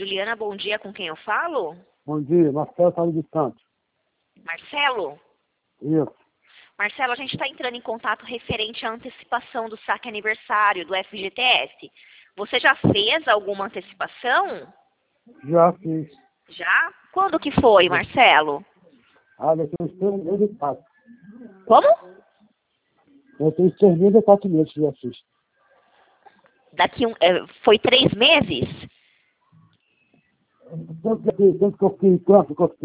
Juliana, bom dia, com quem eu falo? Bom dia, Marcelo Salles dos Santos. Marcelo? Isso. Marcelo, a gente está entrando em contato referente à antecipação do saque aniversário do FGTS. Você já fez alguma antecipação? Já fiz. Já? Quando que foi, Marcelo? Daqui uns 3 meses e 4. Como? Eu tenho 3 meses e 4 meses que já fiz. Foi 3 meses? Tanto que eu fiquei, tanto que eu fiquei